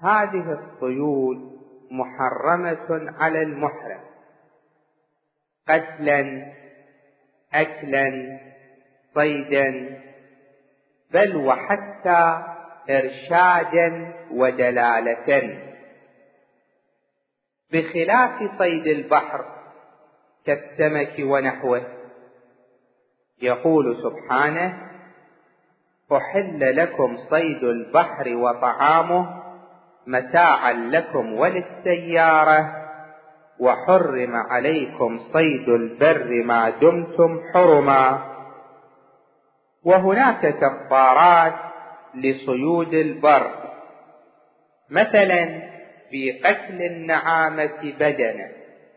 هذه الصيود محرمة على المحرم قتلا، أكلا، صيدا، بل وحتى إرشادا ودلالة، بخلاف صيد البحر كالسمك ونحوه. يقول سبحانه: أحل لكم صيد البحر وطعامه متاعا لكم وللسيارة، وحرم عليكم صيد البر ما دمتم حرما. وهناك كفارات لصيود البر، مثلا في قتل النعامة بدنة،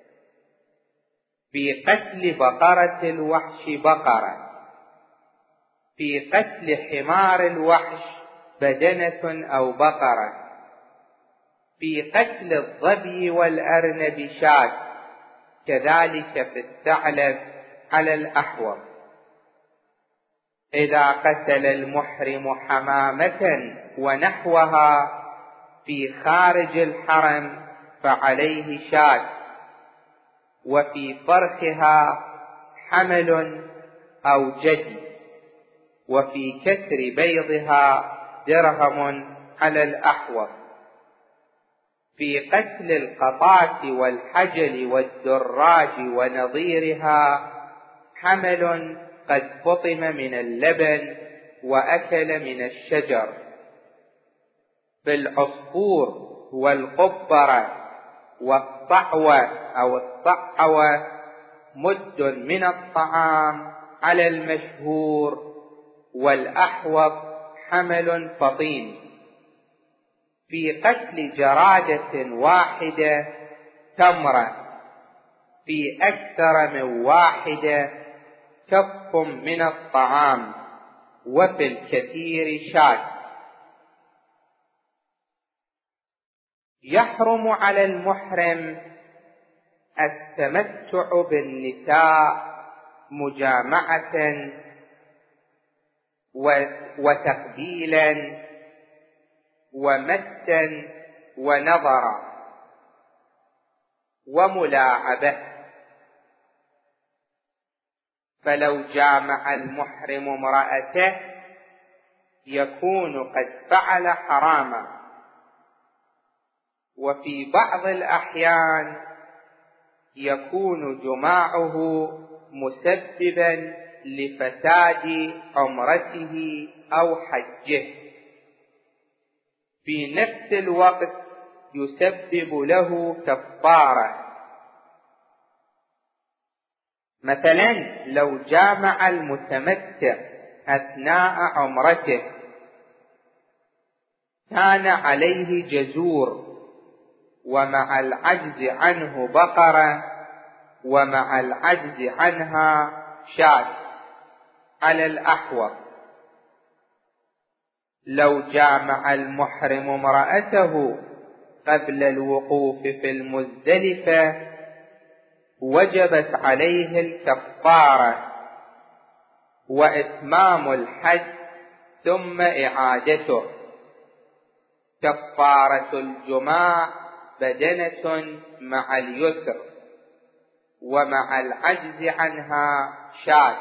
في قتل بقرة الوحش بقرة، في قتل حمار الوحش بدنة أو بقرة، في قتل الظبي والأرنب شاة، كذلك في الثعلب على الأحوط. إذا قتل المحرم حمامة ونحوها في خارج الحرم فعليه شاة، وفي فرخها حمل أو جدي، وفي كسر بيضها درهم على الأحوط. في قتل القطاة والحجل والدراج ونظيرها حمل قد فطم من اللبن وأكل من الشجر. في العصفور والقبرة والطعوة أو الطعوة مد من الطعام على المشهور، والأحوط حمل فطين. في قتل جرادة واحدة تمرة، في أكثر من واحدة كف من الطعام، وفي الكثير شاة. يحرم على المحرم التمتع بالنساء مجامعة وتقبيلا ومسا ونظرا وملاعبة. فلو جامع المحرم امرأته يكون قد فعل حراما، وفي بعض الأحيان يكون جماعه مسببا لفساد عمرته أو حجه، في نفس الوقت يسبب له كفارة. مثلا لو جامع المتمتع أثناء عمرته كان عليه جزور، ومع العجز عنه بقرة، ومع العجز عنها شاة على الأحوط. لو جامع المحرم امرأته قبل الوقوف في المزدلفة وجبت عليه الكفارة وإتمام الحج ثم إعادته. كفارة الجماع بدنة مع اليسر، ومع العجز عنها شاة.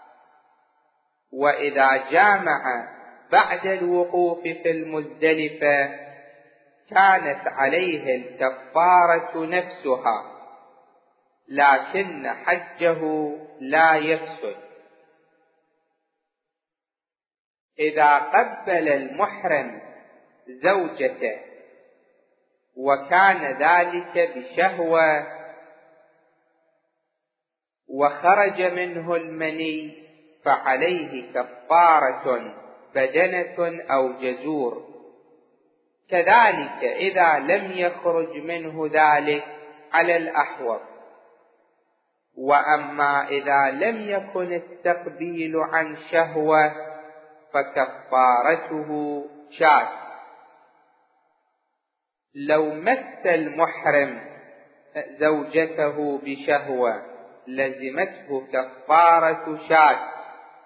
وإذا جامع بعد الوقوف في المزدلفة كانت عليه الكفارة نفسها، لكن حجه لا يفسد. إذا قبل المحرم زوجته وكان ذلك بشهوة وخرج منه المني فعليه كفارة بدنة أو جزور. كذلك إذا لم يخرج منه ذلك على الأحوط. وأما إذا لم يكن التقبيل عن شهوة فكفارته شاة. لو مس المحرم زوجته بشهوة لزمته كفارة شاة.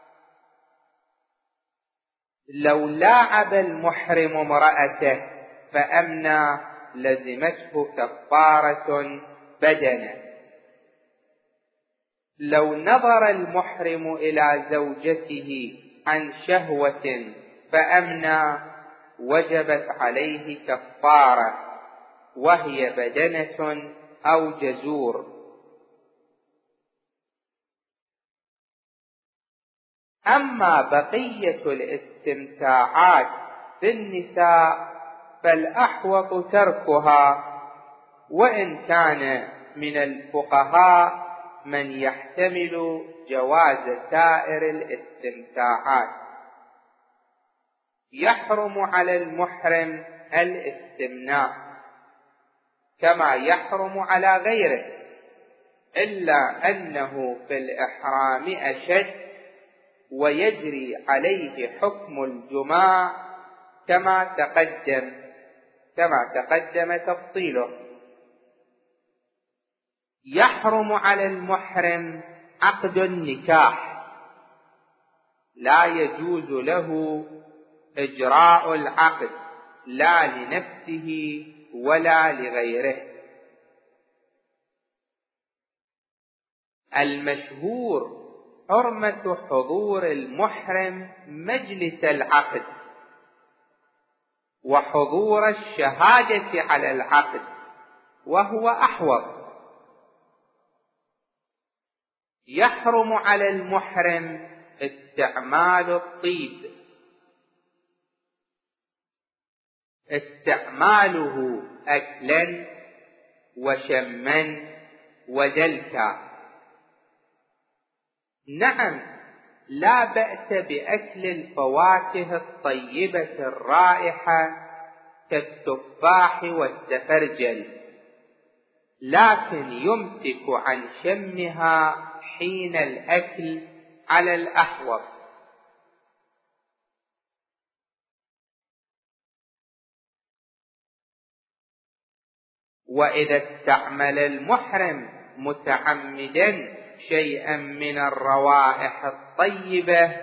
لو لاعب المحرم امرأته فأمنى لزمته كفارة بدنة. لو نظر المحرم إلى زوجته عن شهوة فأمنى وجبت عليه كفارة، وهي بدنة أو جزور. أما بقية الاستمتاعات بالنساء فالأحوط تركها، وإن كان من الفقهاء من يحتمل جواز سائر الاستمتاعات. يحرم على المحرم الاستمناء كما يحرم على غيره، إلا أنه في الإحرام أشد ويجري عليه حكم الجماع كما تقدم تفصيله. يحرم على المحرم عقد النكاح، لا يجوز له إجراء العقد لا لنفسه ولا لغيره. المشهور حرمة حضور المحرم مجلس العقد وحضور الشهادة على العقد، وهو أحوط. يحرم على المحرم استعمال الطيب، استعماله أكلا وشما ودلكا. نعم، لا بأس بأكل الفواكه الطيبة الرائحة كالتفاح والسفرجل، لكن يمسك عن شمها حين الأكل على الأحوط. وإذا استعمل المحرم متعمدا شيئا من الروائح الطيبة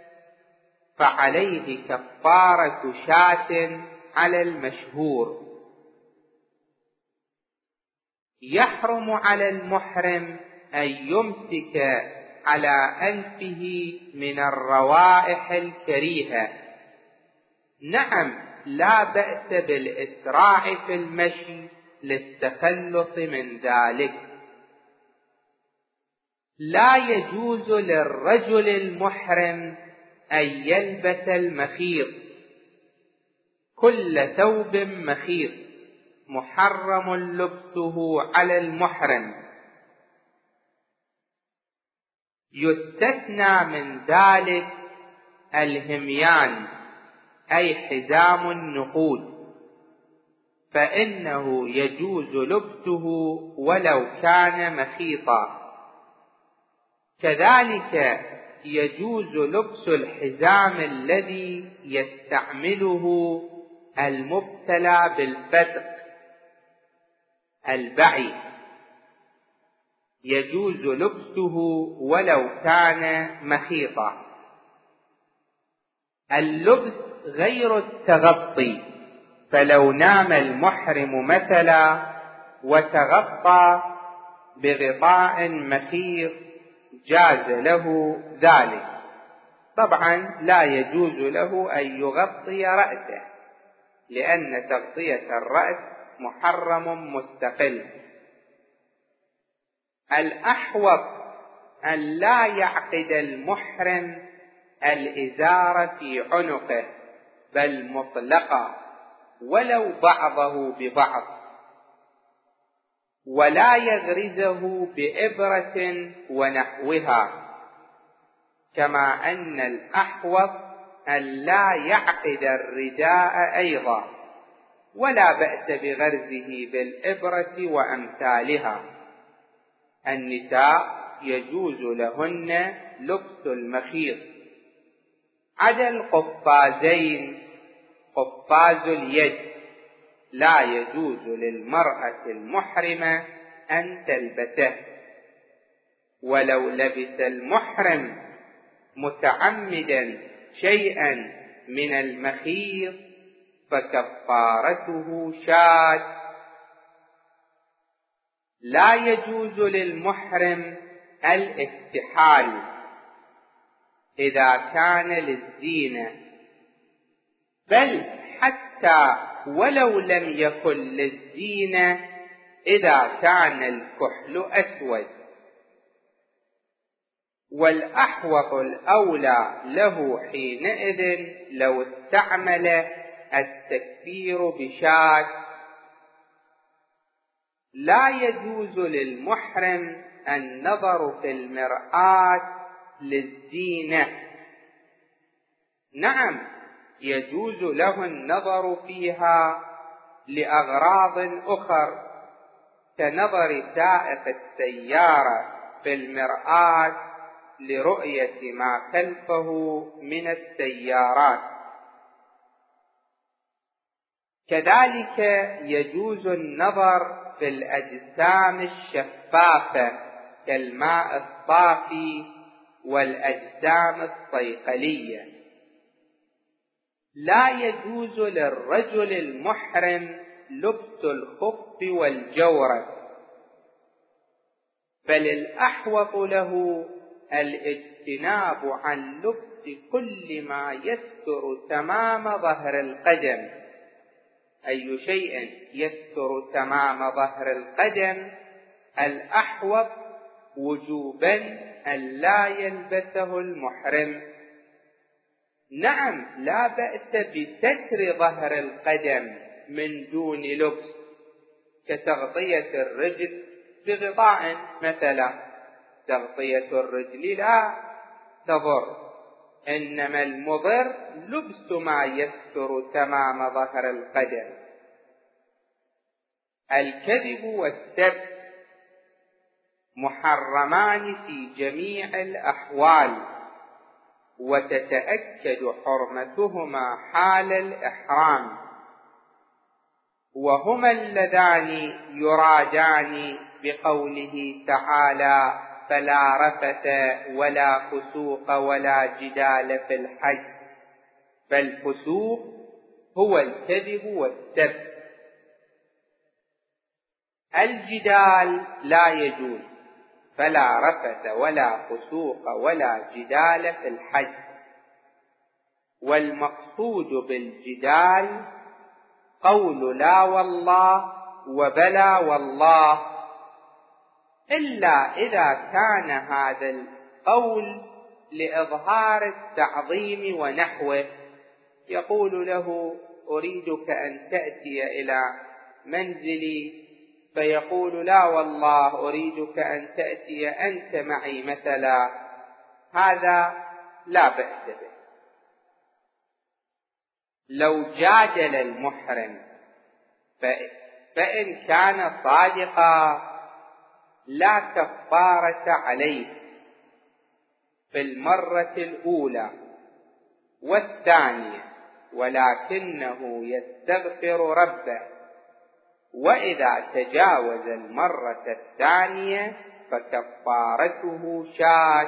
فعليه كفارة شاة على المشهور. يحرم على المحرم أن يمسك على أنفه من الروائح الكريهة. نعم، لا بأس بالإسراع في المشي للتخلص من ذلك. لا يجوز للرجل المحرم أن يلبس المخيط، كل ثوب مخيط محرم لبسه على المحرم. يستثنى من ذلك الهميان أي حزام النقود، فإنه يجوز لبسه ولو كان مخيطا. كذلك يجوز لبس الحزام الذي يستعمله المبتلى بالفتق البعي، يجوز لبسه ولو كان مخيطا. اللبس غير التغطي، فلو نام المحرم مثلا وتغطى بغطاء مخيط جاز له ذلك. طبعا لا يجوز له أن يغطي رأسه، لأن تغطية الرأس محرم مستقل. الأحوط أن لا يعقد المحرم الإزار في عنقه، بل مطلقا ولو بعضه ببعض، ولا يغرزه بإبرة ونحوها. كما أن الأحوط أن لا يعقد الرداء أيضا، ولا بأس بغرزه بالإبرة وأمثالها. النساء يجوز لهن لبس المخيط عدا القفازين. قفاز اليد لا يجوز للمرأة المحرمة أن تلبسه. ولو لبس المحرم متعمدا شيئا من المخيط فكفارته شاة. لا يجوز للمحرم الاكتحال إذا كان للزينة، بل حتى ولو لم يكن للزينة إذا كان الكحل أسود. والأحوط الأولى له حينئذ لو استعمل التكفير بشاة. لا يجوز للمحرم النظر في المرآة للزينة. نعم، يجوز له النظر فيها لأغراض أخر، كنظر سائق السيارة في المرآة لرؤية ما خلفه من السيارات. كذلك يجوز النظر في الأجسام الشفافة كالماء الصافي والأجسام الصيقلية. لا يجوز للرجل المحرم لبس الخف والجورب، بل الأحوط له الاجتناب عن لبس كل ما يستر تمام ظهر القدم. أي شيء يستر تمام ظهر القدم الأحوط وجوبا ألا يلبسه المحرم. نعم، لا بأس بستر ظهر القدم من دون لبس، كتغطية الرجل بغطاء مثلا. تغطية الرجل لا تضر، إنما المضر لبس ما يستر تمام ظهر القدم. الكذب والسب محرمان في جميع الأحوال، وتتأكد حرمتهما حال الإحرام، وهما اللذان يرادان بقوله تعالى: فلا رفث ولا فسوق ولا جدال في الحج. فالفسوق هو الكذب والسب. الجدال لا يجوز، فلا رفث ولا فسوق ولا جدال في الحج. والمقصود بالجدال قول لا والله وبلا والله، إلا إذا كان هذا القول لإظهار التعظيم ونحوه، يقول له: أريدك أن تأتي إلى منزلي، فيقول: لا والله أريدك أن تأتي أنت معي مثلا. هذا لا بأس به. لو جادل المحرم فإن كان صادقا لا كفارة عليه في المرة الأولى والثانية، ولكنه يستغفر ربه. وإذا تجاوز المرة الثانية فكفارته شاة.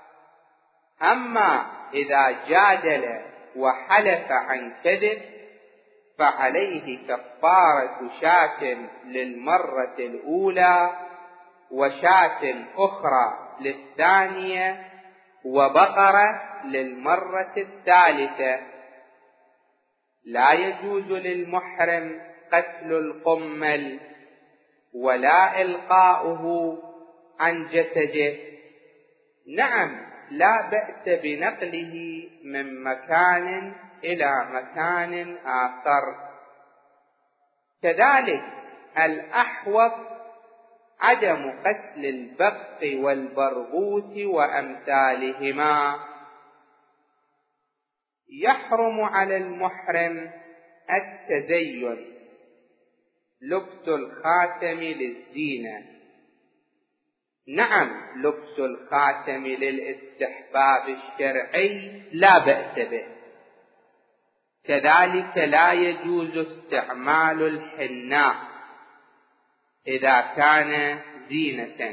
أما إذا جادل وحلف عن كذب فعليه كفارة شاة للمرة الأولى، وشاة أخرى للثانية، وبقرة للمرة الثالثة. لا يجوز للمحرم قتل القمل ولا إلقاؤه عن جسده. نعم، لا بأس بنقله من مكان إلى مكان آخر. كذلك الأحوط عدم قتل البق والبرغوث وأمثالهما. يحرم على المحرم التزين، لبس الخاتم للزينة. نعم، لبس الخاتم للاستحباب الشرعي لا بأس به. كذلك لا يجوز استعمال الحناء إذا كان زينة.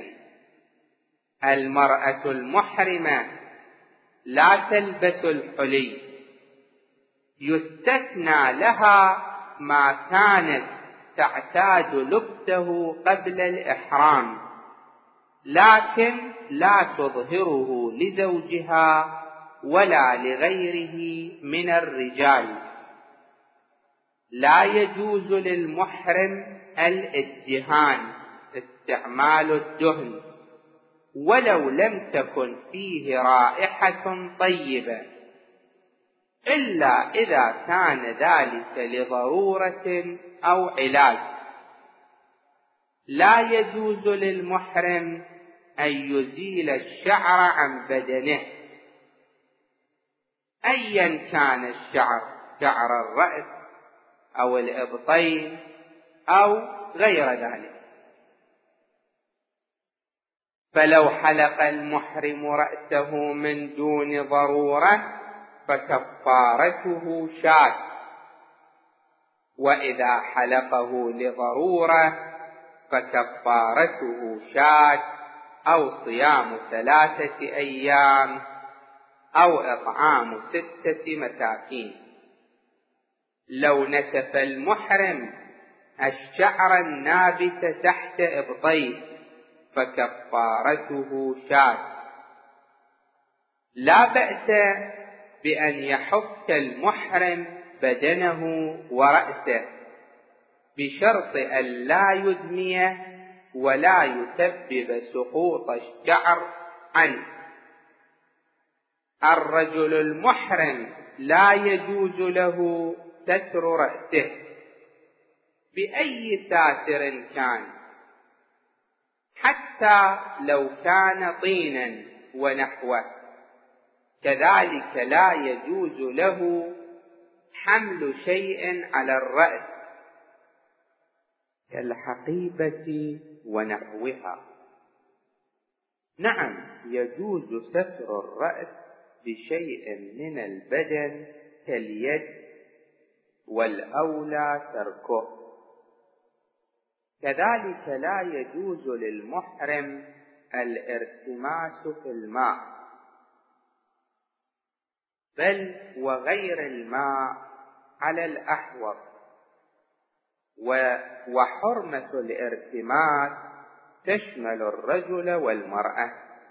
المرأة المحرمة لا تلبس الحلي، يستثنى لها ما كانت تعتاد لبسه قبل الإحرام، لكن لا تظهره لزوجها ولا لغيره من الرجال. لا يجوز للمحرم الادهان، استعمال الدهن، ولو لم تكن فيه رائحة طيبة، إلا إذا كان ذلك لضرورة أو علاج. لا يجوز للمحرم أن يزيل الشعر عن بدنه، أيا كان الشعر، شعر الرأس أو الإبطين أو غير ذلك. فلو حلق المحرم رأسه من دون ضرورة فكفارته شاة، وإذا حلقه لضرورة فكفارته شاة أو صيام 3 أيام أو إطعام 6 مساكين. لو نتف المحرم الشعر النابت تحت إبطيه فكفارته شاة. لا بأس بأن يحك المحرم بدنه ورأسه، بشرط أن لا يدميه ولا يسبب سقوط الشعر عنه. الرجل المحرم لا يجوز له ستر رأسه بأي ساتر كان، حتى لو كان طينا ونحوه. كذلك لا يجوز له حمل شيء على الرأس كالحقيبة ونحوها. نعم، يجوز ستر الرأس بشيء من البدن كاليد، والأولى تركه. كذلك لا يجوز للمحرم الارتماس في الماء، بل وغير الماء على الأحوط. وحرمة الارتماس تشمل الرجل والمرأة.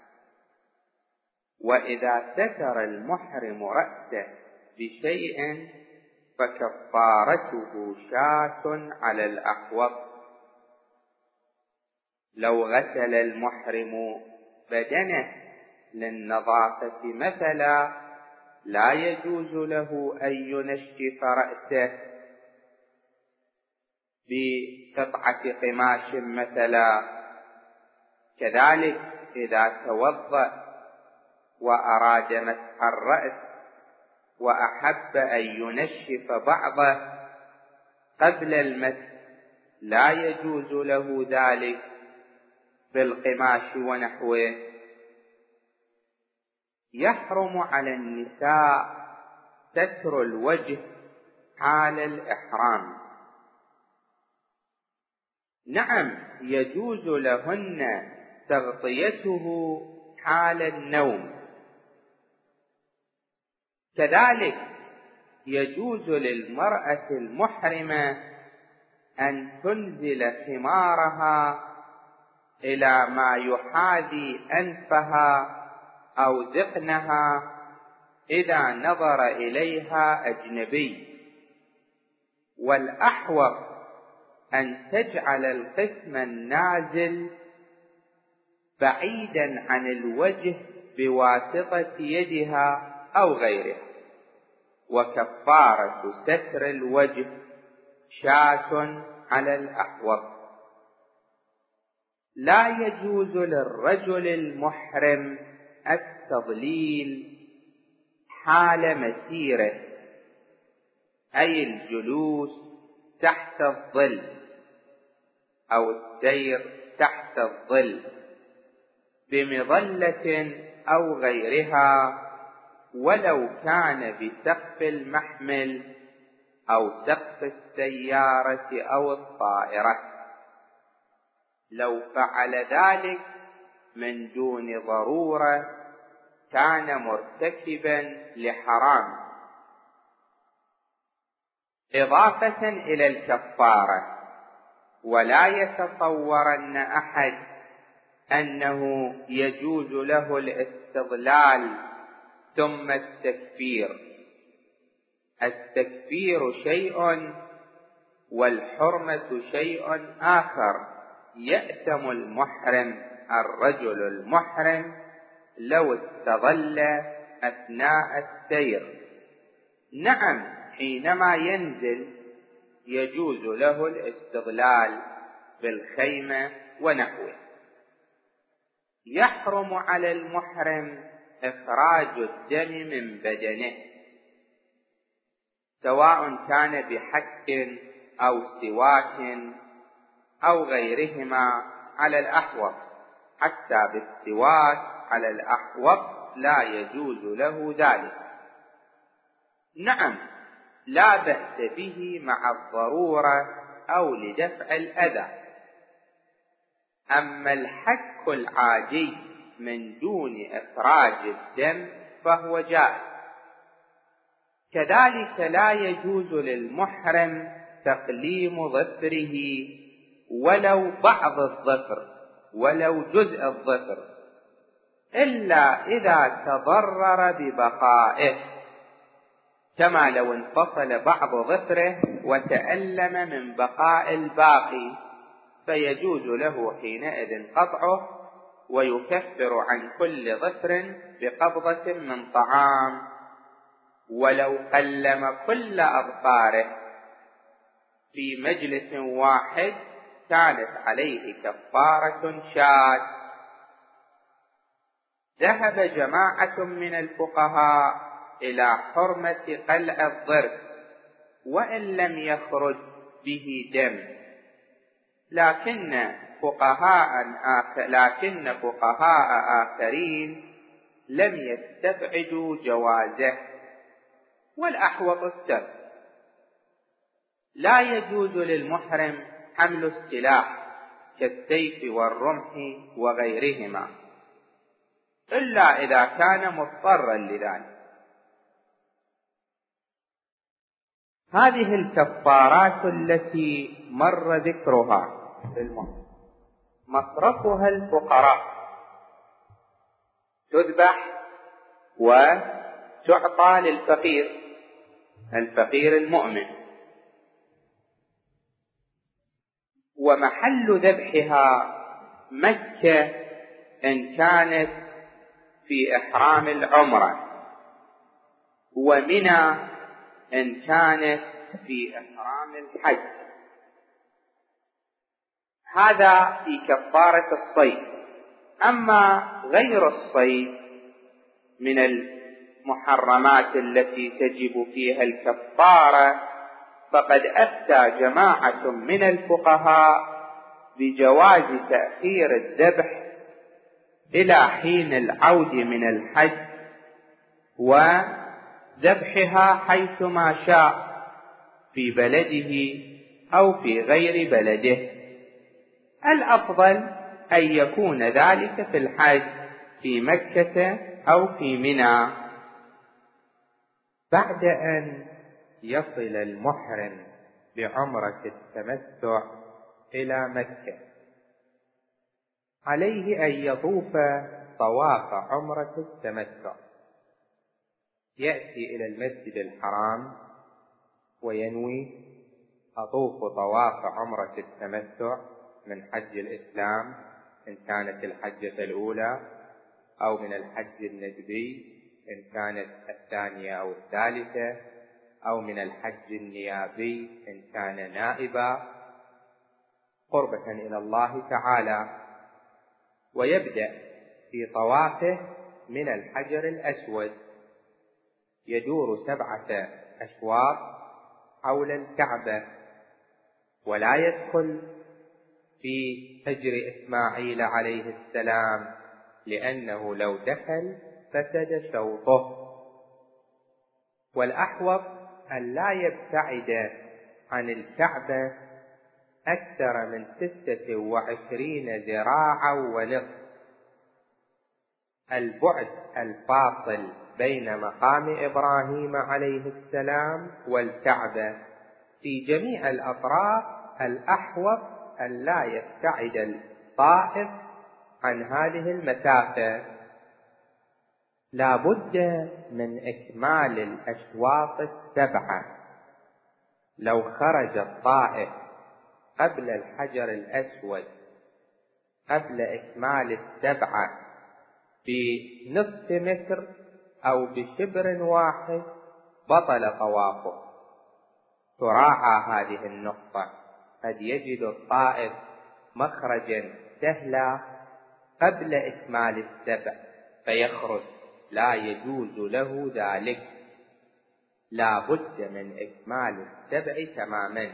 وإذا ستر المحرم رأسه بشيء فكفارته شاة على الأحوط. لو غسل المحرم بدنه للنظافة مثلا، لا يجوز له أن ينشف رأسه بقطعة قماش مثلا. كذلك إذا توضأ وأراد مسح الرأس وأحب أن ينشف بعضه قبل المسح، لا يجوز له ذلك بالقماش ونحوه. يحرم على النساء ستر الوجه حال الإحرام. نعم، يجوز لهن تغطيته حال النوم. كذلك يجوز للمرأة المحرمة أن تنزل خمارها إلى ما يحاذي أنفها أو ذقنها إذا نظر إليها أجنبي. والأحوط أن تجعل القسم النازل بعيدا عن الوجه بواسطة يدها أو غيرها. وكفارة ستر الوجه شاة على الأحوط. لا يجوز للرجل المحرم التضليل حال مسيره، أي الجلوس تحت الظل أو السير تحت الظل بمظلة أو غيرها، ولو كان بسقف المحمل أو سقف السيارة أو الطائرة. لو فعل ذلك من دون ضرورة كان مرتكبا لحرام. إضافة إلى الكفارة. ولا يتصورن أحد أنه يجوز له الاستضلال ثم التكفير. التكفير شيء والحرمة شيء آخر. يأثم المحرم الرجل المحرم لو استظل أثناء السير. نعم، حينما ينزل يجوز له الاستظلال بالخيمة ونحوه. يحرم على المحرم إخراج الدم من بدنه، سواء كان بحك أو سواك أو غيرهما على الأحوط. حتى بالسواك على الأحوط لا يجوز له ذلك. نعم، لا بأس به مع الضرورة أو لدفع الأذى. أما الحك العادي من دون إخراج الدم فهو جائز. كذلك لا يجوز للمحرم تقليم ظفره ولو بعض الظفر ولو جزء الظفر، إلا إذا تضرر ببقائه، كما لو انفصل بعض ظفره وتألم من بقاء الباقي، فيجوز له حينئذ قطعه ويكفر عن كل ظفر بقبضة من طعام. ولو قلم كل أظفاره في مجلس واحد كانت عليه كفارة شاذ. ذهب جماعة من الفقهاء إلى حرمة قلع الضرس وإن لم يخرج به دم، لكن فقهاء آخرين لم يستبعدوا جوازه، والأحوط السبب. لا يجوز للمحرم حمل السلاح كالسيف والرمح وغيرهما إلا إذا كان مضطرا لذلك. هذه الكفارات التي مر ذكرها مصرفها الفقراء، تذبح وتعطى للفقير المؤمن. ومحل ذبحها مكة إن كانت في إحرام العمرة، ومنى إن كانت في إحرام الحج. هذا في كفارة الصيد. أما غير الصيد من المحرمات التي تجب فيها الكفارة، فقد أفتى جماعة من الفقهاء بجواز تأخير الذبح إلى حين العود من الحج وذبحها حيثما شاء في بلده أو في غير بلده. الأفضل أن يكون ذلك في الحج في مكة أو في منى. بعد أن يصل المحرم بعمرة التمتع إلى مكة، عليه أن يطوف طواف عمرة التمتع. يأتي إلى المسجد الحرام وينوي: أطوف طواف عمرة التمتع من حج الإسلام إن كانت الحجة الأولى، أو من الحج الندبي إن كانت الثانية أو الثالثة، أو من الحج النيابي إن كان نائبا، قربة إلى الله تعالى. ويبدأ في طوافه من الحجر الأسود، يدور 7 أشواط حول الكعبة، ولا يدخل في حجر إسماعيل عليه السلام، لأنه لو دخل فسد شوطه. والأحوط أن لا يبتعد عن الكعبة أكثر من 26 ذراعا ونصف. البعد الفاصل بين مقام إبراهيم عليه السلام والكعبة في جميع الأطراف الأحوط أن لا يبتعد الطائف عن هذه المسافة. لا بد من إكمال الأشواط السبعة. لو خرج الطائف قبل الحجر الأسود قبل إكمال السبعة بنصف متر أو بشبر واحد بطل طوافه. تراعى هذه النقطة. قد يجد الطائف مخرجا سهلا قبل إكمال السبع فيخرج، لا يجوز له ذلك. لا بد من إكمال السبع تماما.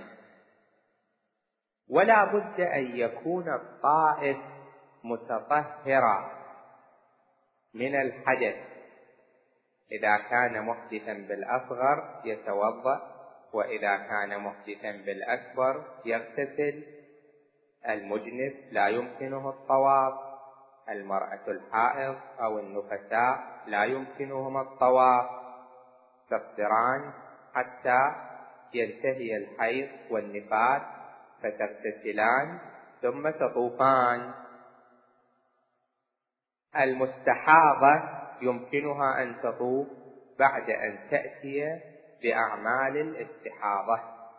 ولا بد أن يكون الطائف متطهرا من الحدث. إذا كان محدثا بالأصغر يتوضأ، وإذا كان محدثا بالأكبر يغتسل. المجنب لا يمكنه الطواف، المرأة الحائض أو النفساء لا يمكنهما الطواف، تفطران حتى ينتهي الحيض والنفاس فتغتسلان ثم تطوفان. المستحاضة يمكنها أن تطوف بعد أن تأتي بأعمال الاستحاضة.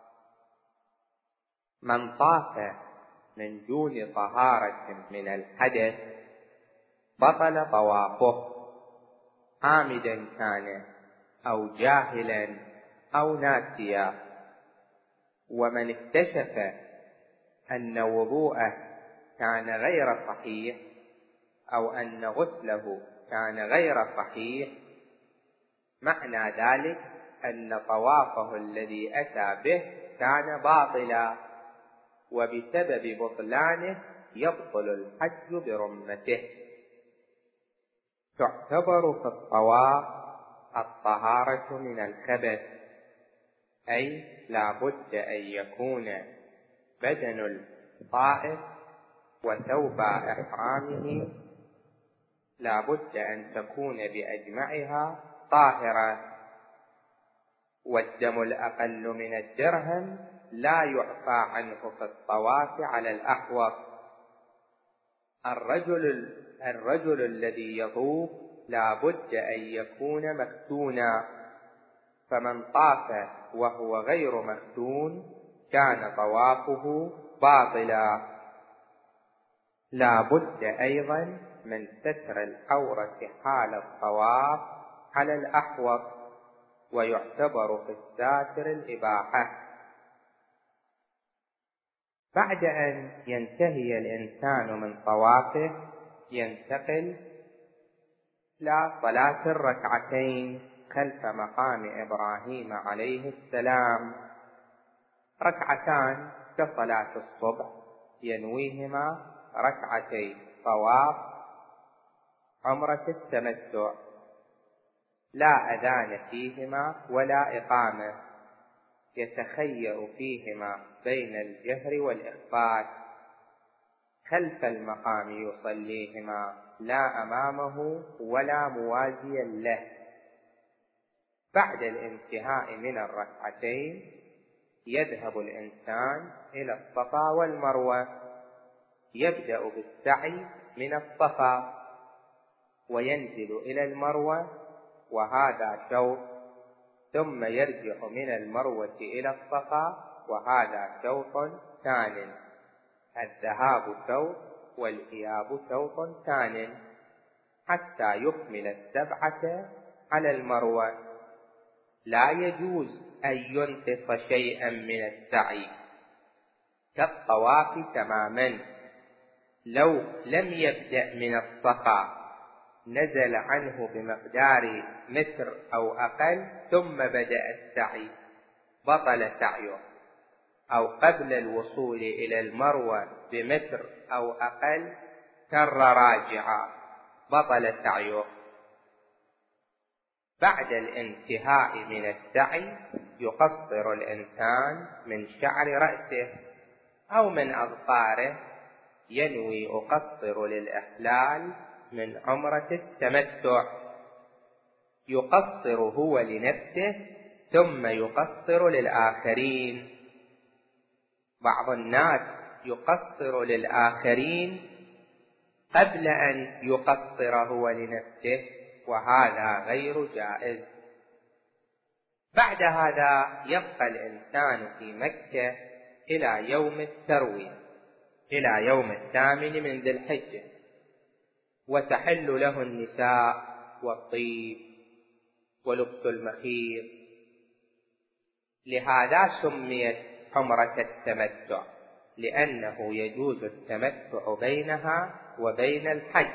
من طاف من دون طهارة من الحدث بطل طوافه، عامدا كان أو جاهلا أو ناسيا. ومن اكتشف أن وضوءه كان غير صحيح أو أن غسله كان غير صحيح، معنى ذلك أن طوافه الذي أتى به كان باطلا، وبسبب بطلانه يبطل الحج برمته. تعتبر في الطواف الطهارة من الخبث، أي لا بد أن يكون بدن الطائف وثوب إحرامه لا بد أن تكون بأجمعها طاهرة. والدم الأقل من الدرهم لا يعفى عنه في الطواف على الأحوط. الرجل الذي يطوف لا بد أن يكون مختونا، فمن طاف وهو غير مختون كان طوافه باطلا. لا بد أيضا من ستر العورة حال الطواف على الأحوط، ويعتبر في الساتر الإباحة. بعد أن ينتهي الإنسان من طوافه ينتقل إلى صلاة الركعتين خلف مقام إبراهيم عليه السلام. ركعتان كصلاة الصبح ينويهما ركعتي طواف عمرة التمتع، لا أذان فيهما ولا إقامة، يتخير فيهما بين الجهر والإخفات. خلف المقام يصليهما لا أمامه ولا موازيا له. بعد الانتهاء من الركعتين يذهب الإنسان إلى الصفا والمروة، يبدأ بالسعي من الصفا وينزل إلى المروة، وهذا شوط، ثم يرجع من المروة إلى الصفا، وهذا شوط ثان. الذهاب شوط والإياب شوط ثان حتى يكمل السبعة على المروة. لا يجوز أن ينقص شيئا من السعي كالطواف تماما. لو لم يبدأ من الصفا نزل عنه بمقدار متر أو أقل ثم بدأ السعي بطل سعيه، أو قبل الوصول إلى المروة بمتر أو أقل كر راجعا بطل سعيه. بعد الانتهاء من السعي يقصر الإنسان من شعر رأسه أو من أظفاره، ينوي أقصر للإحلال من عمرة التمتع. يقصر هو لنفسه ثم يقصر للآخرين. بعض الناس يقصر للآخرين قبل أن يقصر هو لنفسه، وهذا غير جائز. بعد هذا يبقى الإنسان في مكة إلى يوم التروية، إلى يوم 8 من ذي الحجة، وتحل له النساء والطيب ولبس المخيط. لهذا سميت عمرة التمتع، لأنه يجوز التمتع بينها وبين الحج.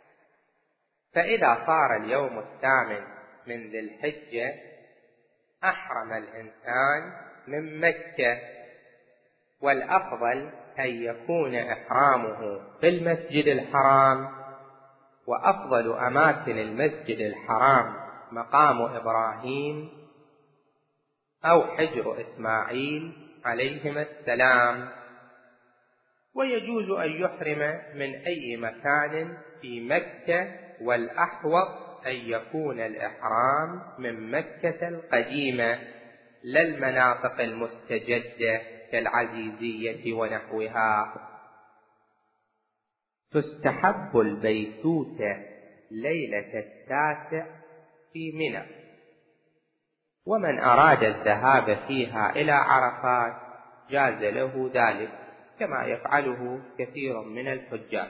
فإذا صار اليوم 8 من ذي الحجة أحرم الإنسان من مكة، والأفضل أن يكون إحرامه في المسجد الحرام، وأفضل أماكن المسجد الحرام مقام إبراهيم أو حجر إسماعيل عليهما السلام. ويجوز أن يحرم من أي مكان في مكة، والأحوط أن يكون الإحرام من مكة القديمة لا المناطق المستجدة كالعزيزية ونحوها. تستحب البيتوتة ليلة 9 في منى، ومن أراد الذهاب فيها إلى عرفات جاز له ذلك، كما يفعله كثير من الحجاج.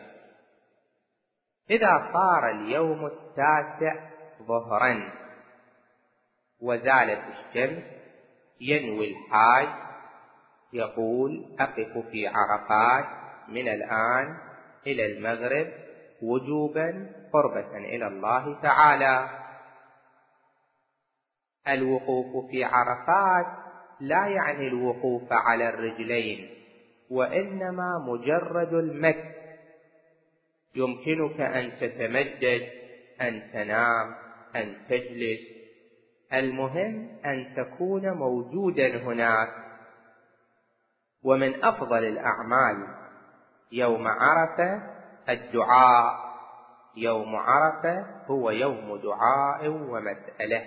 إذا صار اليوم 9 ظهرا وزالت الشمس ينوي الحاج، يقول أقف في عرفات من الآن إلى المغرب وجوبا قربة إلى الله تعالى. الوقوف في عرفات لا يعني الوقوف على الرجلين، وإنما مجرد المكث. يمكنك أن تتمدد، أن تنام، أن تجلس، المهم أن تكون موجودا هناك. ومن أفضل الأعمال يوم عرفة الدعاء. يوم عرفة هو يوم دعاء ومسألة.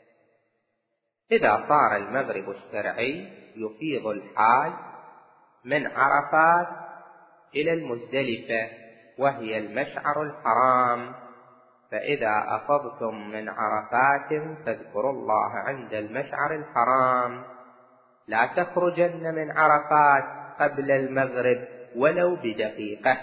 إذا صار المغرب الشرعي يفيض الحاج من عرفات إلى المزدلفة، وهي المشعر الحرام. فإذا أفضتم من عرفات فاذكروا الله عند المشعر الحرام، لا تخرجن من عرفات قبل المغرب ولو بدقيقة.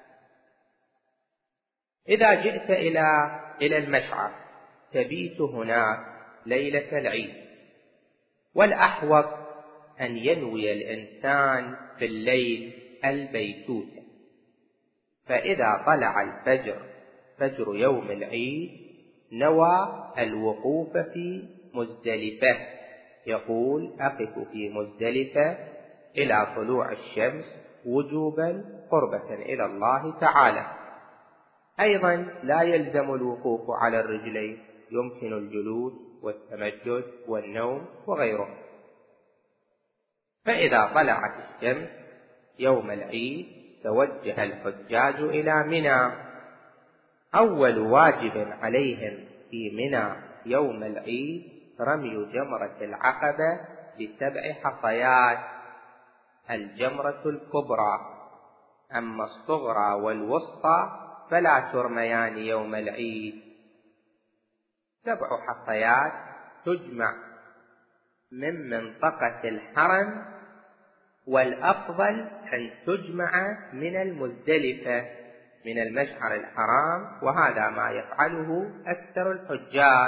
إذا جئت إلى المشعر تبيت هناك ليلة العيد، والأحوط أن ينوي الإنسان في الليل البيتوتة. فإذا طلع الفجر، فجر يوم العيد، نوى الوقوف في مزدلفة، يقول أقف في مزدلفة إلى طلوع الشمس وجوبا قربة إلى الله تعالى. أيضا لا يلزم الوقوف على الرجلين، يمكن الجلوس والتمدد والنوم وغيره. فإذا طلعت الشمس يوم العيد توجه الحجاج إلى منى. أول واجب عليهم في منى يوم العيد رمي جمرة العقبة ب7 حصيات، الجمرة الكبرى. أما الصغرى والوسطى فلا ترميان يوم العيد. 7 حصيات تجمع من منطقة الحرم، والأفضل أن تجمع من المزدلفة من المشعر الحرام، وهذا ما يفعله أكثر الحجاج.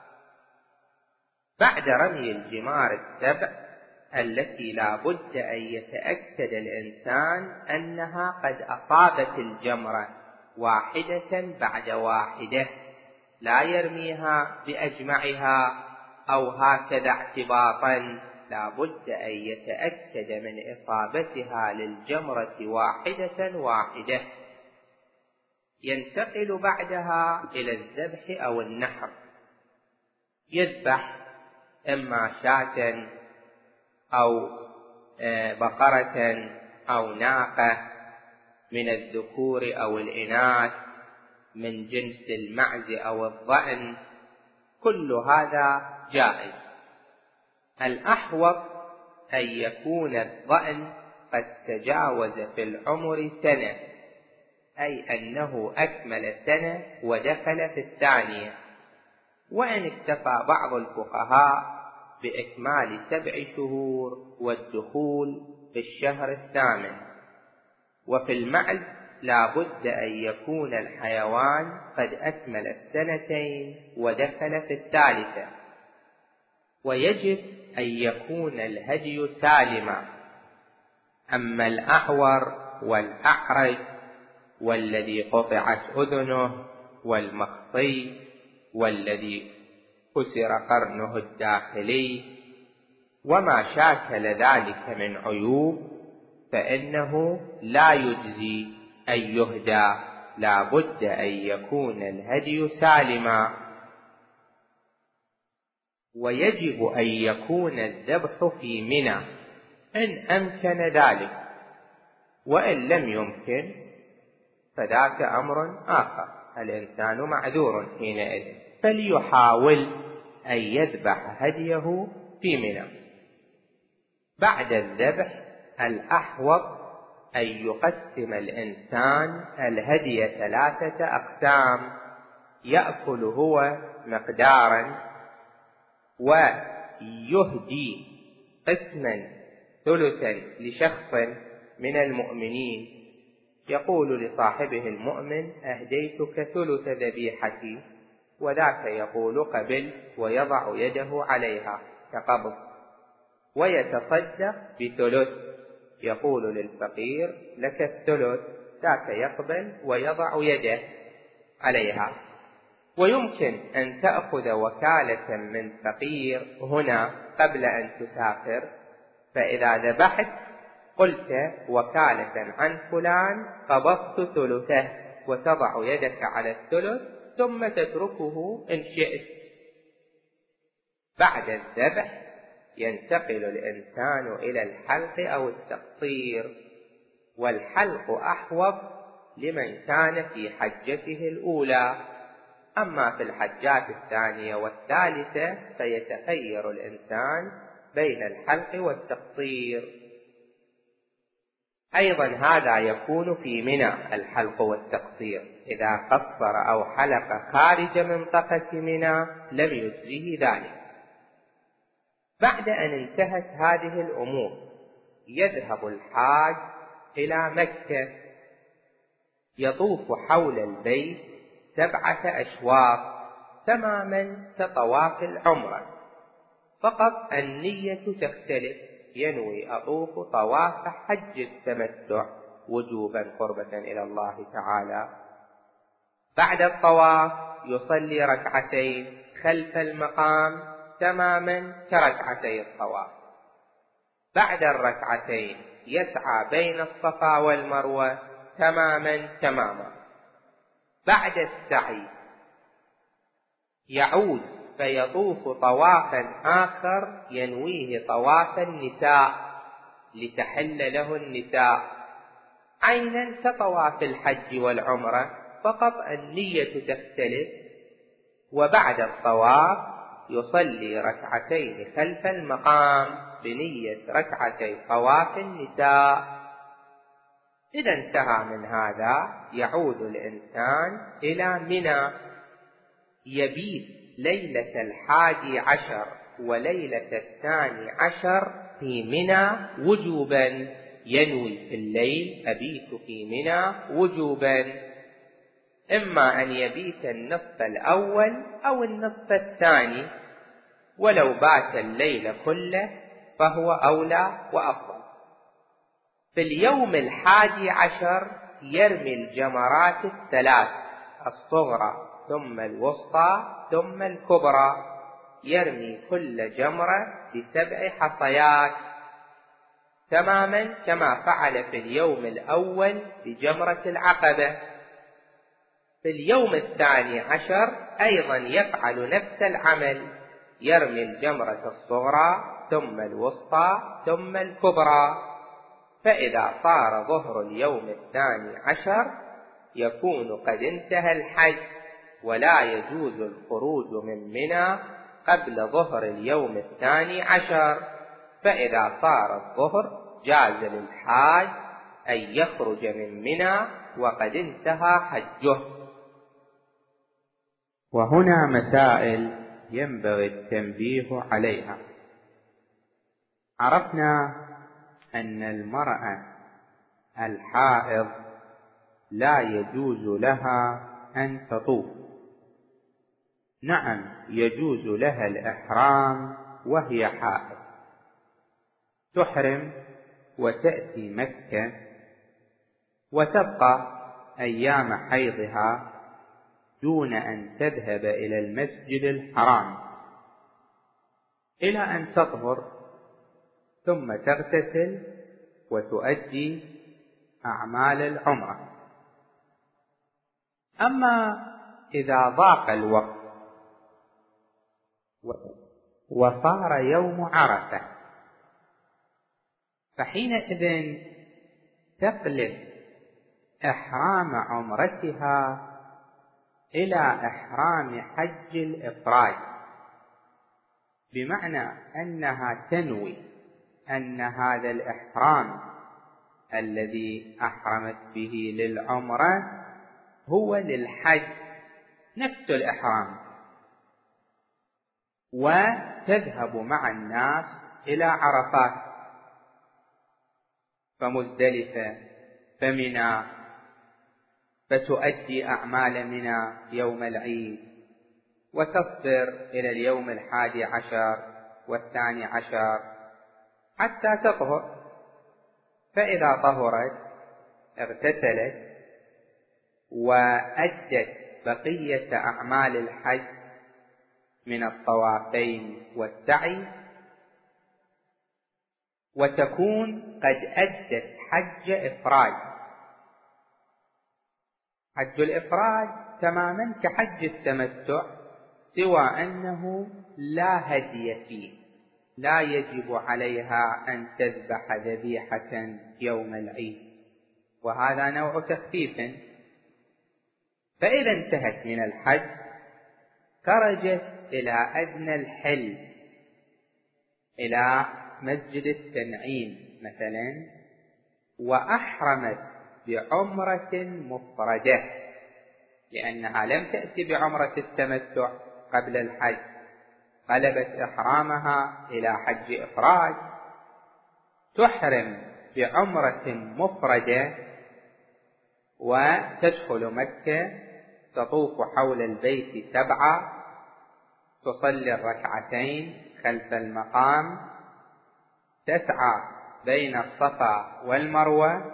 بعد رمي الجمار 7 التي لا بد أن يتأكد الإنسان أنها قد أصابت الجمرة واحدة بعد واحدة، لا يرميها بأجمعها أو هكذا اعتباطا، لا بد أن يتأكد من إصابتها للجمرة واحدة واحدة. ينتقل بعدها إلى الذبح أو النحر، يذبح إما شاة أو بقرة أو ناقة من الذكور أو الإناث، من جنس المعز أو الضأن، كل هذا جائز. الأحوط أن يكون الضأن قد تجاوز في العمر سنة، أي أنه أكمل سنة ودخل في الثانية. وإن اكتفى بعض الفقهاء بإكمال 7 شهور والدخول في الشهر الثامن. وفي المعز لا بد أن يكون الحيوان قد أكمل 2 ودخل في الثالثة. ويجب أن يكون الهدي سالما. أما الأعور والأعرج والذي قطعت أذنه والمخصي والذي كسر قرنه الداخلي وما شاكل ذلك من عيوب فإنه لا يجزي أن يهدى، لا بد أن يكون الهدي سالما. ويجب أن يكون الذبح في منى إن أمكن ذلك، وإن لم يمكن فذاك أمر آخر، الإنسان معذور حينئذ، فليحاول أن يذبح هديه في منى. بعد الذبح الأحوط أن يقسم الإنسان الهدي 3 أقسام، يأكل هو مقدارا، ويهدي قسما ثلثا لشخص من المؤمنين، يقول لصاحبه المؤمن: أهديتك ثلث ذبيحتي، وذاك يقول: قبل، ويضع يده عليها كقبض، ويتصدق ب1/3، يقول للفقير: لك الثلث، ذاك يقبل ويضع يده عليها. ويمكن أن تأخذ وكالة من فقير هنا قبل أن تسافر، فإذا ذبحت قلت وكالة عن فلان قبضت ثلثه، وتضع يدك على الثلث ثم تتركه إن شئت. بعد الذبح ينتقل الإنسان إلى الحلق أو التقصير، والحلق أحوط لمن كان في حجته الأولى. أما في الحجات الثانية والثالثة فيتخير الإنسان بين الحلق والتقصير. أيضا هذا يكون في منى الحلق والتقصير، إذا قصر أو حلق خارج منطقة منى لم يجزه ذلك. بعد أن انتهت هذه الأمور يذهب الحاج إلى مكة، يطوف حول البيت 7 أشواط تماما كطواف العمرة، فقط النية تختلف، ينوي أطوف طواف حج التمتع وجوبا قربة إلى الله تعالى. بعد الطواف يصلي 2 ركعتين خلف المقام تماما كركعتي الطواف. بعد 2 ركعتين يسعى بين الصفا والمروة تماما. بعد السعي يعود فيطوف طوافا آخر ينويه طواف النساء لتحل له النساء، عينا كطواف الحج والعمرة، فقط النية تختلف. وبعد الطواف يصلي 2 ركعتين خلف المقام بنية 2 ركعتي طواف النساء. إذا انتهى من هذا يعود الإنسان إلى منى، يبيت ليلة 11 وليلة 12 في منى وجوبا، ينوي في الليل: أبيت في منى وجوبا، إما أن يبيت النصف الأول أو النصف الثاني، ولو بات الليل كله فهو أولى وأفضل. في اليوم 11 يرمي الجمرات 3، الصغرى ثم الوسطى ثم الكبرى، يرمي كل جمرة ب7 حصيات تماما كما فعل في اليوم الأول بجمرة العقبة. في اليوم 12 أيضا يفعل نفس العمل، يرمي الجمرة الصغرى ثم الوسطى ثم الكبرى. فإذا صار ظهر اليوم 12 يكون قد انتهى الحج، ولا يجوز الخروج من منى قبل ظهر اليوم 12. فإذا صار الظهر جاز للحاج أن يخرج من منى وقد انتهى حجه. وهنا مسائل ينبغي التنبيه عليها. عرفنا أن المرأة الحائض لا يجوز لها أن تطوف. نعم، يجوز لها الإحرام وهي حائض، تحرم وتأتي مكة وتبقى أيام حيضها دون أن تذهب إلى المسجد الحرام إلى أن تطهر، ثم تغتسل وتؤدي أعمال العمرة. أما إذا ضاق الوقت وصار يوم عرفة، فحينئذ تقلب إحرام عمرتها إلى إحرام حج الإفراد، بمعنى أنها تنوي أن هذا الإحرام الذي أحرمت به للعمرة هو للحج نفس الإحرام، وتذهب مع الناس إلى عرفات، فمزدلفة، فمنى، فتؤدي أعمال منى يوم العيد، وتصبر إلى اليوم 11 و12 حتى تطهر. فإذا طهرت اغتسلت وأدت بقية أعمال الحج من الطوافين والسعي، وتكون قد أدت حج إفراد. حج الإفراد تماما كحج التمتع، سوى أنه لا هدي فيه، لا يجب عليها أن تذبح ذبيحة يوم العيد، وهذا نوع تخفيف. فإذا انتهت من الحج خرجت إلى أدنى الحل، إلى مسجد التنعيم مثلا، وأحرمت بعمرة مفردة، لأنها لم تأتي بعمرة التمتع قبل الحج، قلبت إحرامها إلى حج إفراد، تحرم بعمرة مفردة وتدخل مكة، تطوف حول البيت 7، تصلي الركعتين خلف المقام، تسعى بين الصفا والمروة،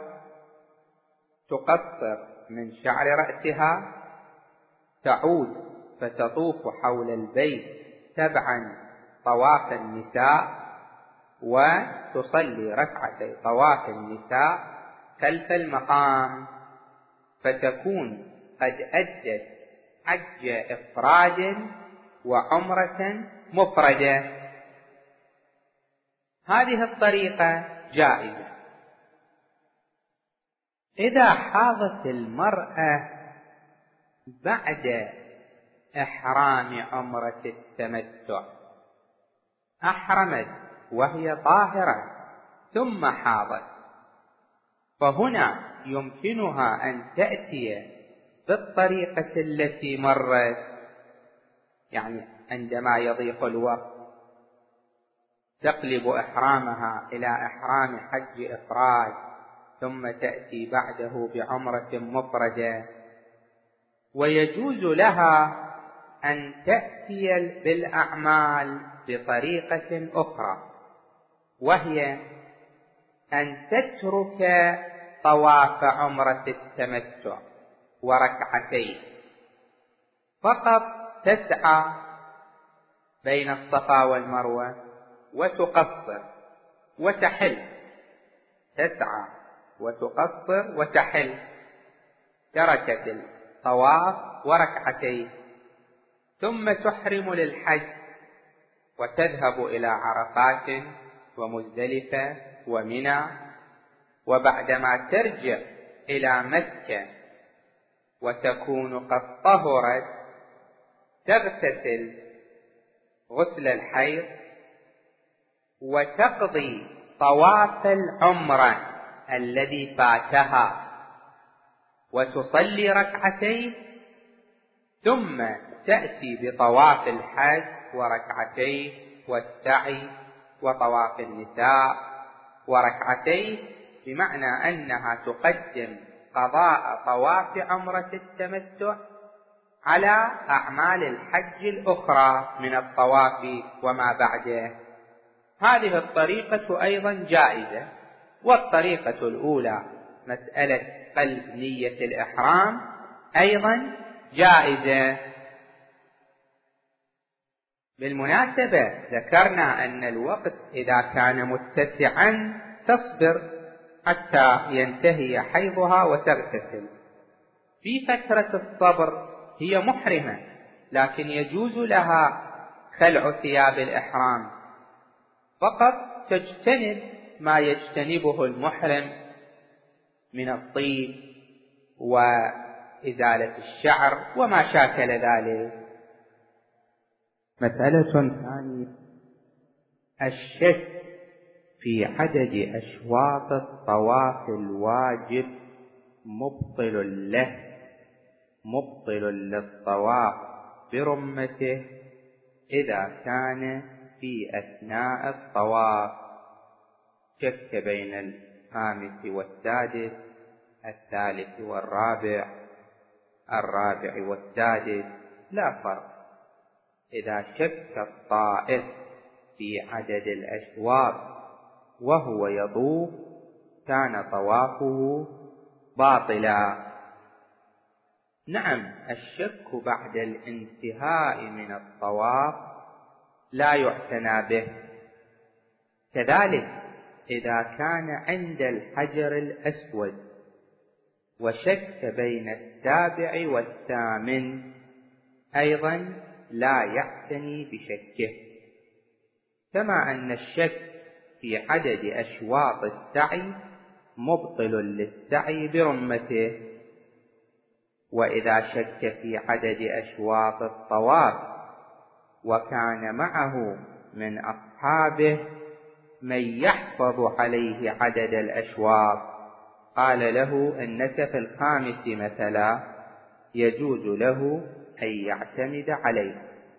تقصر من شعر رأسها، تعود فتطوف حول البيت 7 طواف النساء، وتصلي ركعتي طواف النساء خلف المقام، فتكون قد أدت حج إفراد وعمرة مفردة. هذه الطريقة جائزة. إذا حاضت المرأة بعد إحرام عمرة التمتع، أحرمت وهي طاهرة ثم حاضت، فهنا يمكنها أن تأتي بالطريقة التي مرت، يعني عندما يضيق الوقت تقلب إحرامها إلى إحرام حج إفراد، ثم تأتي بعده بعمرة مفردة. ويجوز لها أن تأتي بالأعمال بطريقة أخرى، وهي أن تترك طواف عمرة التمتع وركعتين، فقط تسعى بين الصفا والمروة وتقصر وتحل، تسعى وتقصر وتحل، تركت الطواف وركعتين، ثم تحرم للحج وتذهب إلى عرفات ومزدلفة ومنى، وبعدما ترجع إلى مكة وتكون قد طهرت تغتسل غسل الحيض وتقضي طواف العمرة الذي فاتها وتصلي ركعتين، ثم تأتي بطواف الحج وركعتين والسعي وطواف النساء وركعتين، بمعنى أنها تقدم قضاء طواف عمرة التمتع على أعمال الحج الأخرى من الطواف وما بعده. هذه الطريقة أيضا جائزة. والطريقة الأولى مسألة قلب نية الإحرام أيضا جائزة. بالمناسبة ذكرنا أن الوقت إذا كان متسعا تصبر حتى ينتهي حيضها وتغتسل. في فترة الصبر هي محرمة، لكن يجوز لها خلع ثياب الإحرام، فقط تجتنب ما يجتنبه المحرم من الطيب وإزالة الشعر وما شاكل ذلك. مسألة ثانية: الشك في عدد أشواط الطواف الواجب مبطل للطواف برمته إذا كان في أثناء الطواف. شك بين الخامس والسادس، الثالث والرابع، الرابع والسادس، لا فرق. إذا شك الطائف في عدد الأشواط وهو يطوف كان طوافه باطلا. نعم، الشك بعد الانتهاء من الطواف لا يعتنى به. كذلك إذا كان عند الحجر الأسود وشك بين السابع والثامن أيضا لا يعتني بشكه. كما أن الشك في عدد أشواط السعي مبطل للسعي برمته. وإذا شك في عدد أشواط الطواف وكان معه من أصحابه من يحفظ عليه عدد الأشواط، قال له إنك في الخامس مثلا، يجوز له أن يعتمد عليه.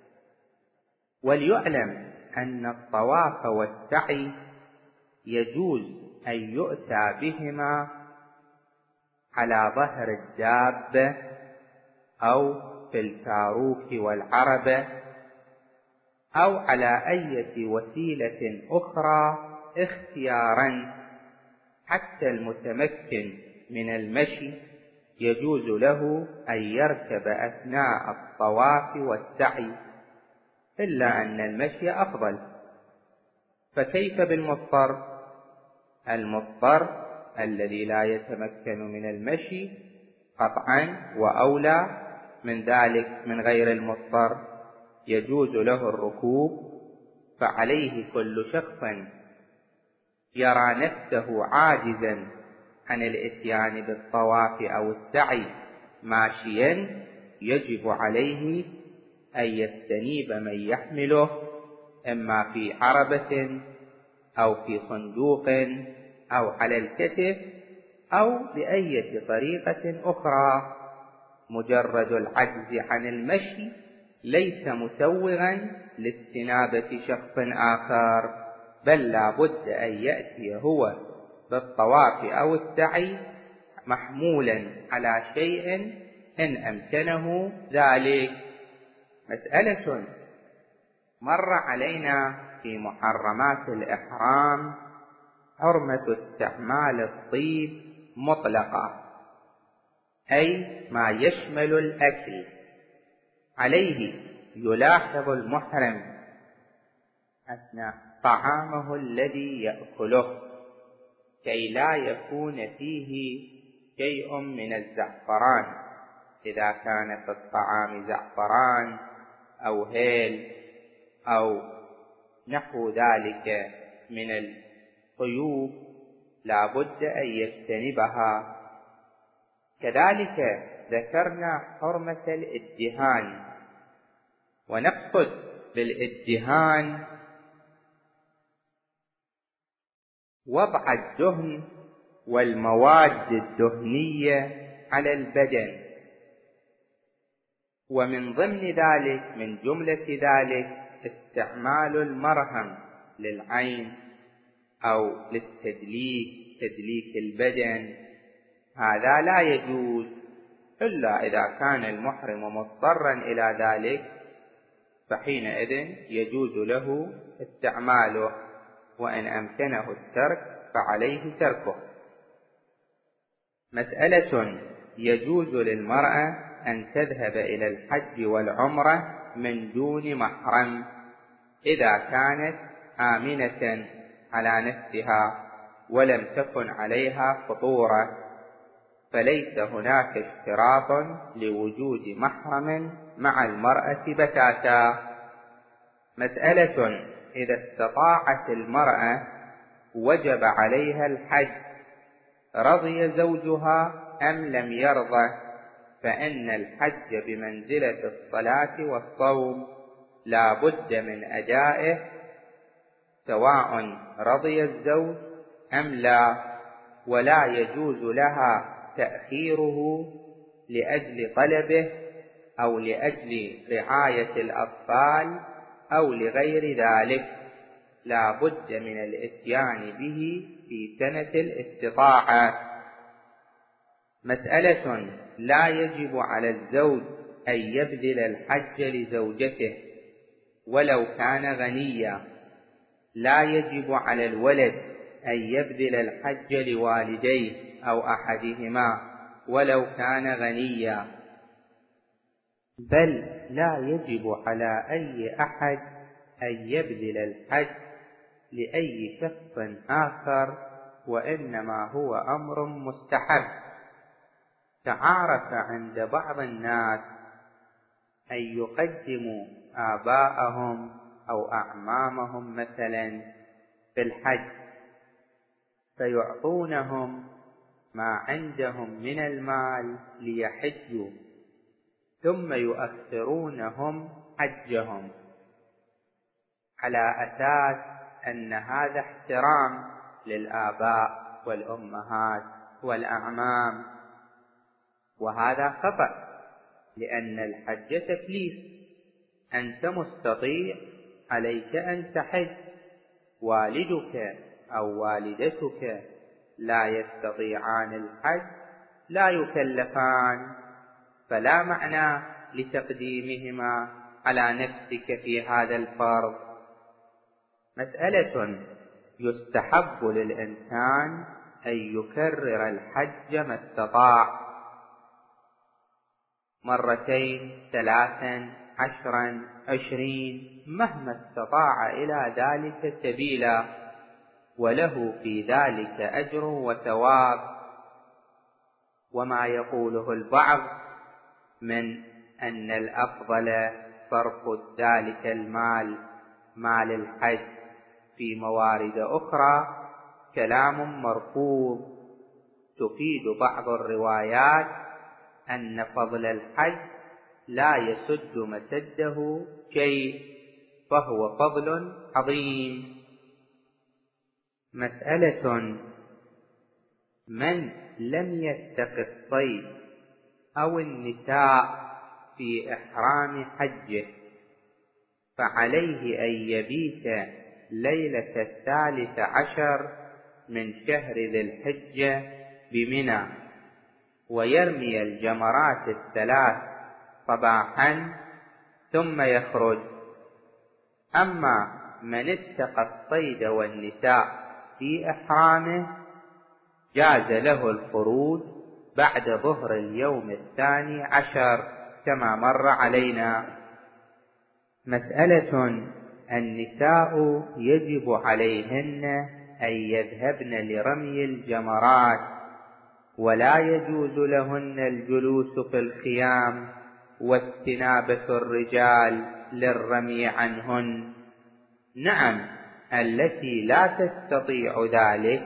وليعلم أن الطواف والسعي يجوز أن يؤتى بهما على ظهر الدابة أو في الكاروك والعربة أو على أي وسيلة أخرى اختيارا. حتى المتمكن من المشي يجوز له أن يركب أثناء الطواف والسعي، إلا أن المشي أفضل. فكيف بالمضطر؟ المضطر الذي لا يتمكن من المشي قطعا وأولى من ذلك من غير المضطر يجوز له الركوب. فعليه كل شخص يرى نفسه عاجزا عن الإتيان بالطواف أو السعي ماشيا يجب عليه أن يستنيب من يحمله، إما في عربة أو في صندوق أو على الكتف أو بأي طريقة أخرى. مجرد العجز عن المشي ليس مسوغا لاستنابة شخص آخر، بل لا بد أن يأتي هو بالطواف أو السعي محمولا على شيء إن أمكنه ذلك. مسألة مر علينا في محرمات الإحرام حرمة استعمال الطيب مطلقة، أي ما يشمل الأكل. عليه يلاحظ المحرم أثناء طعامه الذي يأكله كي لا يكون فيه شيء من الزعفران، إذا كان في الطعام زعفران أو هيل أو نحو ذلك من الطيوب لا بد أن يجتنبها. كذلك ذكرنا حرمة الادهان، ونقصد بالادهان وضع الدهن والمواد الدهنية على البدن، ومن ضمن ذلك من جملة ذلك استعمال المرهم للعين أو تدليك البدن. هذا لا يجوز إلا إذا كان المحرم مضطرا إلى ذلك، فحينئذ يجوز له استعماله، وإن أمكنه الترك فعليه تركه. مسألة: يجوز للمرأة أن تذهب إلى الحج والعمرة من دون محرم إذا كانت آمنة على نفسها ولم تكن عليها فطورة، فليس هناك اشتراط لوجود محرم مع المرأة بتاتا. مسألة: إذا استطاعت المرأة وجب عليها الحج، رضي زوجها أم لم يرضى؟ فإن الحج بمنزلة الصلاة والصوم لا بد من أدائه، سواء رضي الزوج أم لا، ولا يجوز لها تأخيره لأجل طلبه أو لأجل رعاية الأطفال أو لغير ذلك، لا بد من الإتيان به في سنة الاستطاعة. مسألة: لا يجب على الزوج أن يبذل الحج لزوجته ولو كان غنيا، لا يجب على الولد أن يبذل الحج لوالديه أو أحدهما ولو كان غنيا، بل لا يجب على أي أحد أن يبذل الحج لأي شخص آخر، وإنما هو أمر مستحب. تعارف عند بعض الناس أن يقدموا آباءهم أو أعمامهم مثلا في الحج، فيعطونهم ما عندهم من المال ليحجوا، ثم يؤخرونهم حجهم على أساس أن هذا احترام للآباء والأمهات والأعمام، وهذا خطأ، لأن الحج تكليف. أنت مستطيع، عليك أن تحج، والدك أو والدتك لا يستطيعان الحج، لا يكلفان، فلا معنى لتقديمهما على نفسك في هذا الفرض. مسألة: يستحب للإنسان أن يكرر الحج ما استطاع، 2 3 10 20 مهما استطاع إلى ذلك سبيلا، وله في ذلك أجر وثواب. وما يقوله البعض من أن الأفضل صرف ذلك المال مال الحج في موارد أخرى كلام مرفوض. تفيد بعض الروايات أن فضل الحج لا يسد مسده شيء، فهو فضل عظيم. مسألة: من لم يتق الصيد أو النساء في إحرام حجه، فعليه أن يبيت ليلة 13 من شهر ذي الحجة بمنى، ويرمي الجمرات 3 صباحا ثم يخرج. أما من اتقى الصيد والنساء في إحرامه، جاز له الخروج بعد ظهر اليوم 12 كما مر علينا. مسألة: النساء يجب عليهن أن يذهبن لرمي الجمرات، ولا يجوز لهن الجلوس في الخيام واستنابة الرجال للرمي عنهن. نعم، التي لا تستطيع ذلك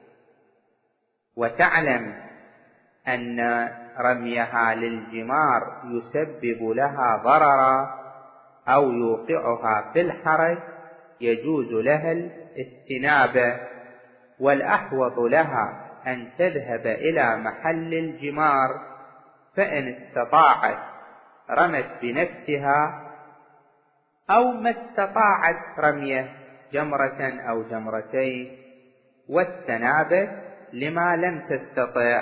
وتعلم أن رميها للجمار يسبب لها ضررا أو يوقعها في الحرج، يجوز لها الاستنابة، والأحوط لها أن تذهب إلى محل الجمار، فإن استطاعت رمت بنفسها، أو ما استطاعت رميه جمرة أو جمرتين، واستنابت لما لم تستطع.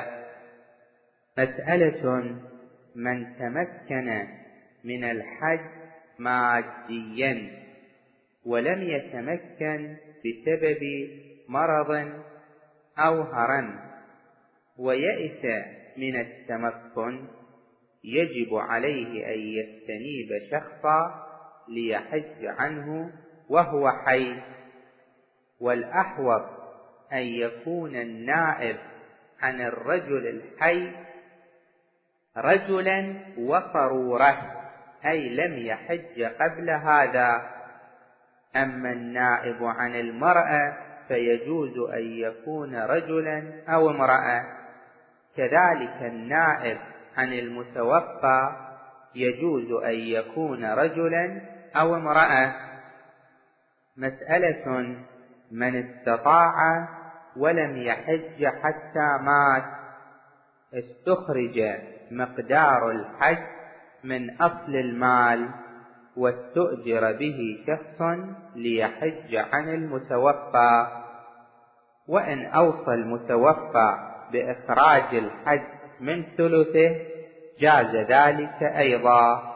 مسألة: من تمكن من الحج ماديا ولم يتمكن بسبب مرض أو هرم ويئس من التمكن، يجب عليه أن يستنيب شخصا ليحج عنه وهو حي. والأحوط أن يكون النائب عن الرجل الحي رجلا وصرورة، أي لم يحج قبل هذا. أما النائب عن المرأة فيجوز أن يكون رجلا أو امرأة. كذلك النائب عن المتوفى يجوز أن يكون رجلا أو امرأة. مسألة: من استطاع ولم يحج حتى مات، استخرج مقدار الحج من أصل المال، واستؤجر به شخص ليحج عن المتوفى. وإن أوصى المتوفى بإخراج الحج من ثلثه جاز ذلك أيضا.